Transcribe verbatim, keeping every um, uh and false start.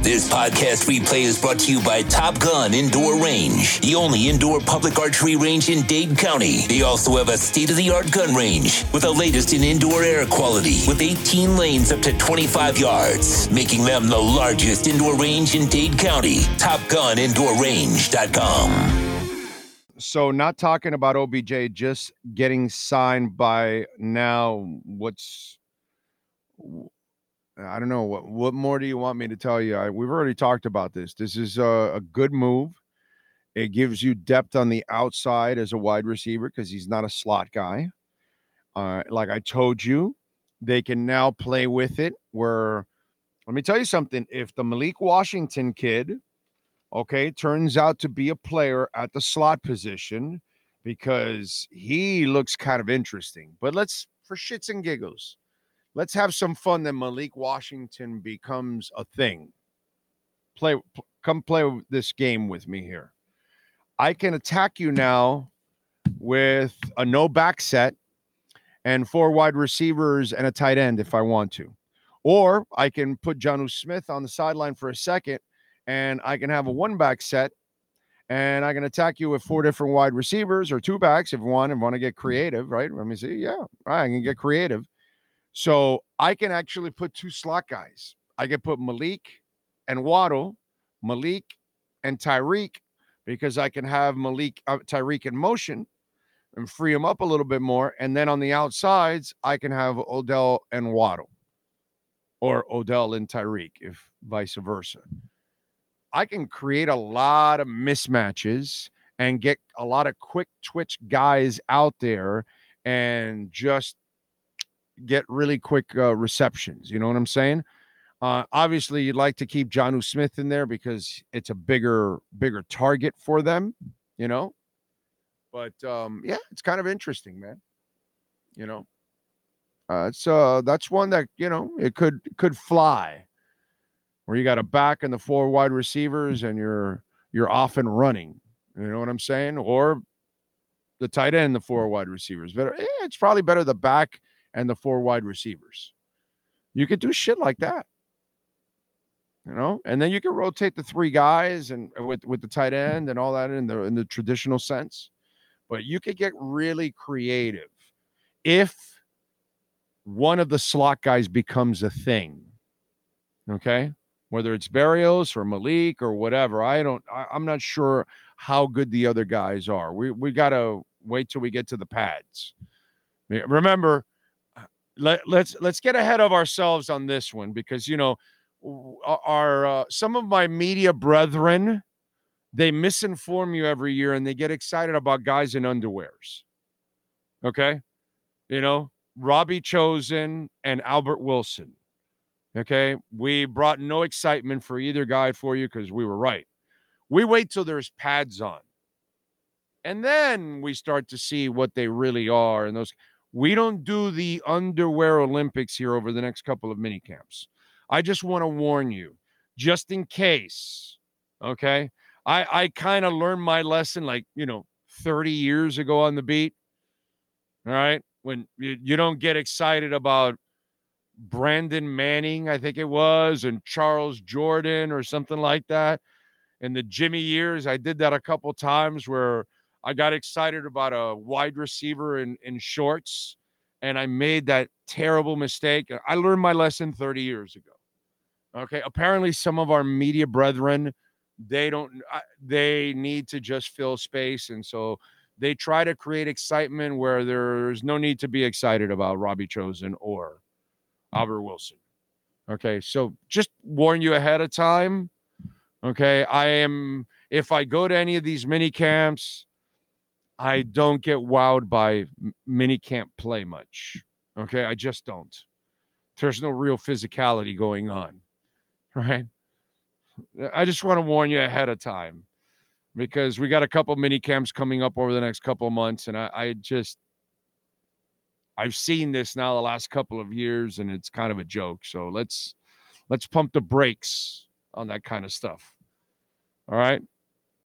This podcast replay is brought to you by Top Gun Indoor Range, the only indoor public archery range in Dade County. They also have a state-of-the-art gun range with the latest in indoor air quality with eighteen lanes up to twenty-five yards, making them the largest indoor range in Dade County. Top Gun Indoor Range dot com. So not talking about O B J just getting signed by now. What's I don't know. What what more do you want me to tell you? I, we've already talked about this. This is a, a good move. It gives you depth on the outside as a wide receiver because he's not a slot guy. Uh, like I told you, they can now play with it where, let me tell you something. If the Malik Washington kid, okay, turns out to be a player at the slot position because he looks kind of interesting. But let's, for shits and giggles, let's have some fun that Malik Washington becomes a thing. Play, p- come play this game with me here. I can attack you now with a no back set and four wide receivers and a tight end if I want to. Or I can put Jonnu Smith on the sideline for a second and I can have a one back set and I can attack you with four different wide receivers or two backs if you want and want to get creative, right? Let me see. Yeah, right. I can get creative. So I can actually put two slot guys. I can put Malik and Waddle, Malik and Tyreek, because I can have Malik, uh, Tyreek in motion and free him up a little bit more. And then on the outsides, I can have Odell and Waddle or Odell and Tyreek, if vice versa. I can create a lot of mismatches and get a lot of quick twitch guys out there and just get really quick uh, receptions. You know what I'm saying? Uh, obviously, you'd like to keep Jonnu Smith in there because it's a bigger, bigger target for them, you know? But, um, yeah, it's kind of interesting, man. You know? Uh, it's uh, that's one that, you know, it could could fly. Where you got a back and the four wide receivers and you're you're off and running. You know what I'm saying? Or the tight end, the four wide receivers. Better, eh, it's probably better the back and the four wide receivers. You could do shit like that. You know, and then you can rotate the three guys and with, with the tight end and all that in the in the traditional sense. But you could get really creative if one of the slot guys becomes a thing. Okay? Whether it's Berrios or Malik or whatever. I don't I, I'm not sure how good the other guys are. We we gotta wait till we get to the pads. Remember, Let, let's let's get ahead of ourselves on this one because, you know, our uh, some of my media brethren, they misinform you every year and they get excited about guys in underwears. Okay? You know, Robbie Chosen and Albert Wilson. Okay? We brought no excitement for either guy for you because we were right. We wait till there's pads on. And then we start to see what they really are and those. We don't do the underwear Olympics here over the next couple of mini camps. I just want to warn you, just in case, okay? I, I kind of learned my lesson like, you know, thirty years ago on the beat, all right? When you, you don't get excited about Brandon Manning, I think it was, and Charles Jordan or something like that. In the Jimmy years, I did that a couple times where I got excited about a wide receiver in, in shorts, and I made that terrible mistake. I learned my lesson thirty years ago. Okay, apparently some of our media brethren, they don't, they need to just fill space, and so they try to create excitement where there's no need to be excited about Robbie Chosen or Albert Wilson. Okay, so just warn you ahead of time. Okay, I am, if I go to any of these mini camps, I don't get wowed by mini camp play much. Okay, I just don't. There's no real physicality going on, right? I just want to warn you ahead of time because we got a couple mini camps coming up over the next couple of months, and I, I just, I've seen this now the last couple of years, and it's kind of a joke. So let's let's pump the brakes on that kind of stuff. All right.